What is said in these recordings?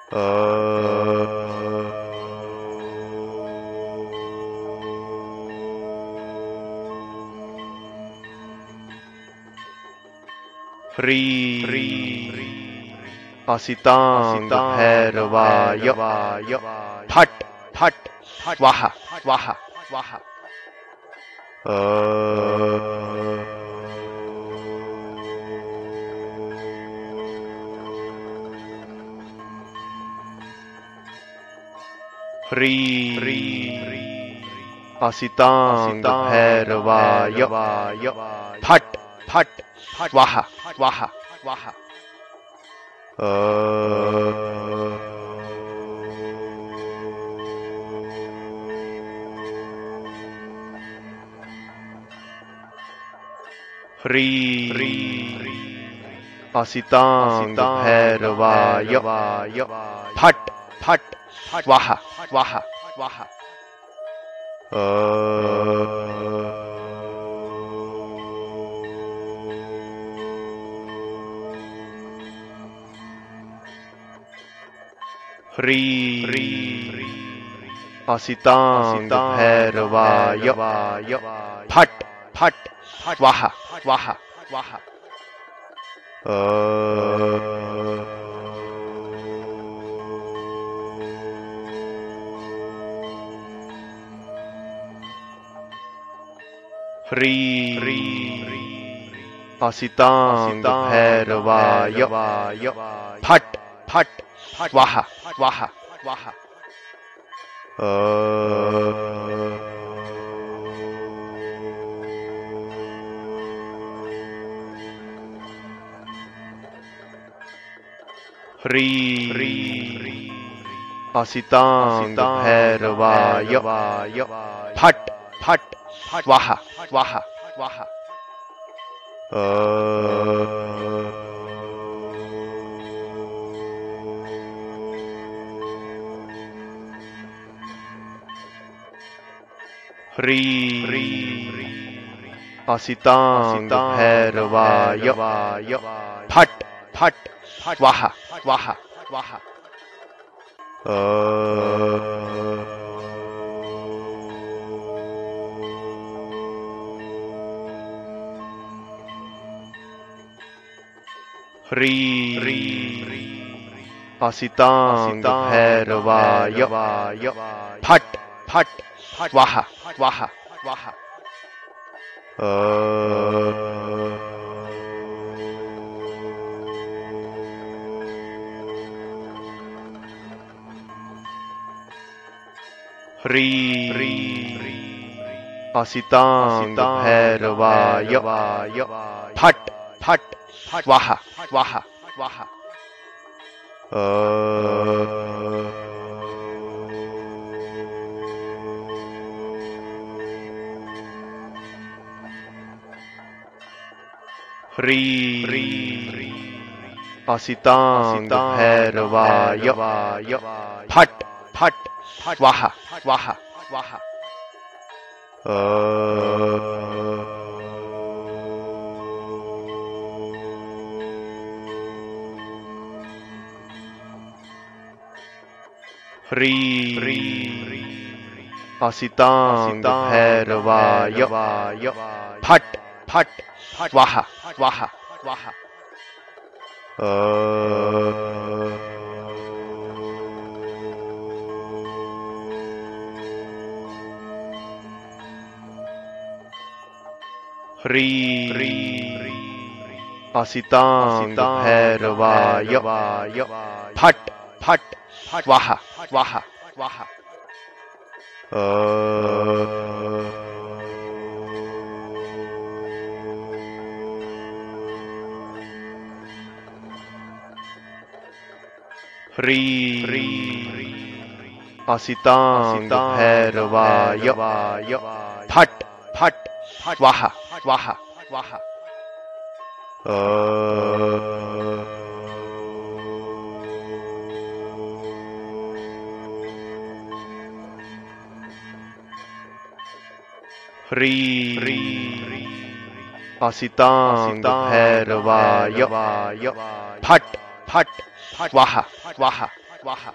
ह्री असितांग भैरवाय फट फट स्वाहा स्वाहा स्वाहा। ह्री असितांग भैरवाय फट फट स्वाहा स्वाहा स्वाहा। ह्री असितांग भैरवाय फट फट स्वाहा स्वाहा स्वाहा। ह्री असितांग भैरवाय फट फट स्वाहा स्वाहा स्वाहा। ह्री असितांग भैरवाय फट फट स्वाहा स्वाहा स्वाहा। ह्री असितांग भैरवाय फट फट स्वाहा स्वाहा स्वाहा। ह्री असितांग भैरवाय फट फट स्वाहा स्वाहा स्वाहा। ह्री असितांग भैरवाय फट फट स्वाहा स्वाहा स्वाहा। ह्री असितांग भैरवाय फट फट स्वाहा स्वाहा स्वाहा। ह्री असितांग भैरवाय फट फट स्वाहा स्वाहा स्वाहा। ह्री असितांग भैरवाय फट फट स्वाहा स्वाहा स्वाहा। ह्री असितांग भैरवाय फट फट स्वाहा स्वाहा स्वाहा। ह्री असितांग भैरवाय फट फट स्वाहा स्वाहा स्वाहा। ह्री असितांग भैरवाय फट फट स्वाहा स्वाहा स्वाहा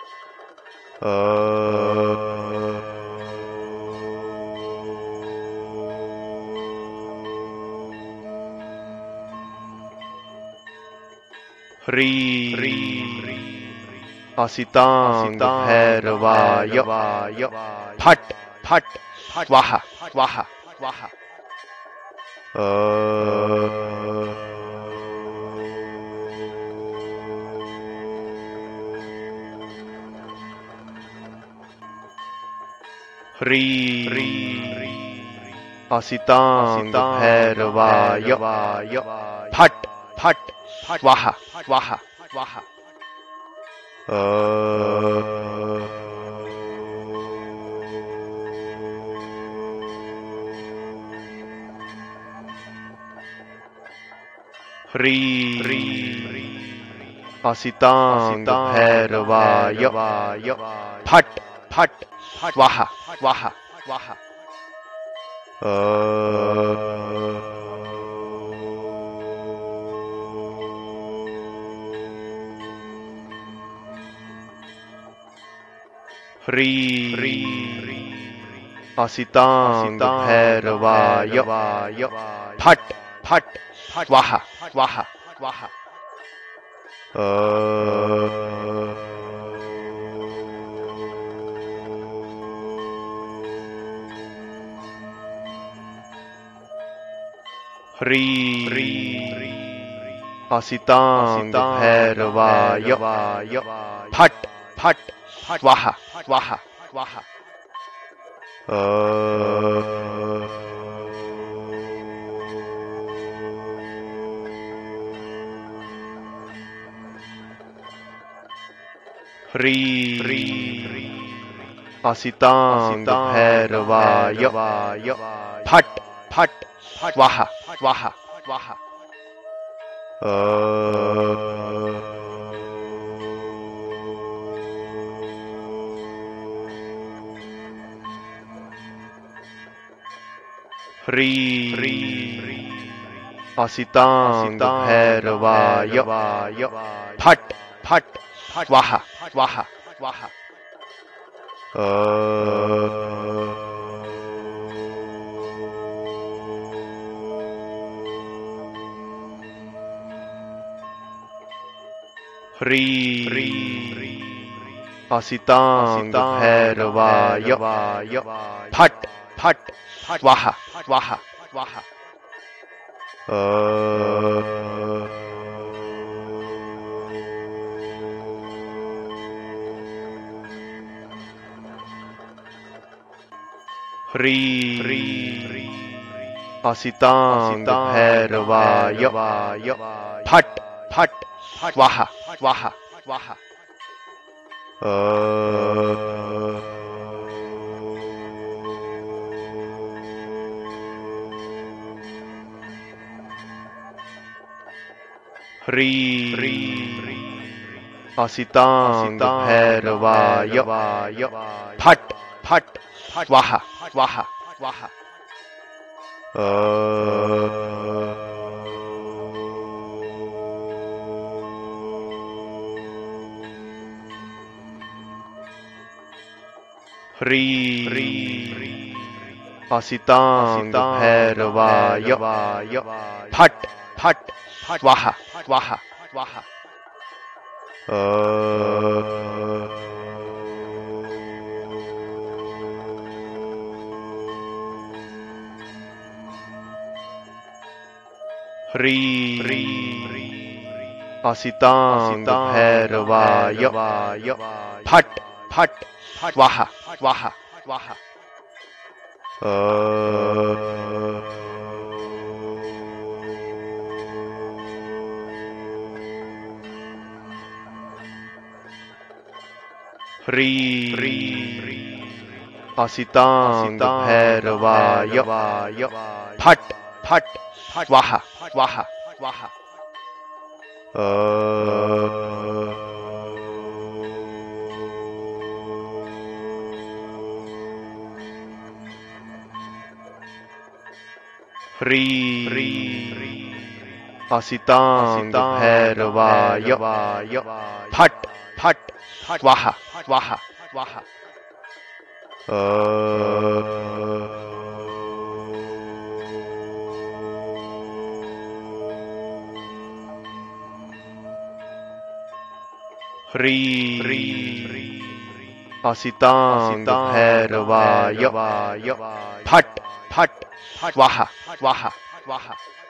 ह्रीं असितांग भैरवाय फट् फट् स्वाहा स्वाहा स्वाहा ह्रीं असितांग भैरवाय फट् फट् स्वाहा स्वाहा स्वाहा ह्रीं असितांग भैरवाय फट् फट् स्वाहा स्वाहा स्वाहा ह्रीं असितांग भैरवाय फट् फट् स्वाहा स्वाहा स्वाहा ह्रीं असितांग भैरवाय फट् फट् स्वाहा स्वाहा स्वाहा ह्रीं असितांग भैरवाय फट् फट् स्वाहा स्वाहा स्वाहा ह्रीं असितांग भैरवाय फट् फट् स्वाहा स्वाहा स्वाहा ह्रीं असितांग भैरवाय फट् फट् स्वाहा स्वाहा स्वाहा ह्रीं असितांग भैरवाय फट् फट् स्वाहा स्वाहा स्वाहा ह्रीं असितांग भैरवाय फट् फट् स्वाहा स्वाहा स्वाहा ह्रीं असितांग भैरवाय फट् फट् स्वाहा स्वाहा स्वाहा ह्रीं असितांग भैरवाय फट् फट् स्वाहा स्वाहा स्वाहा ह्रीं असितांग भैरवाय फट् फट् स्वाहा स्वाहा स्वाहा ह्रीं असितांग भैरवाय फट् फट स्वाहा स्वाहा स्वाहा। ह्रीं असितांग भैरवाय फट फट स्वाहा स्वाहा स्वाहा।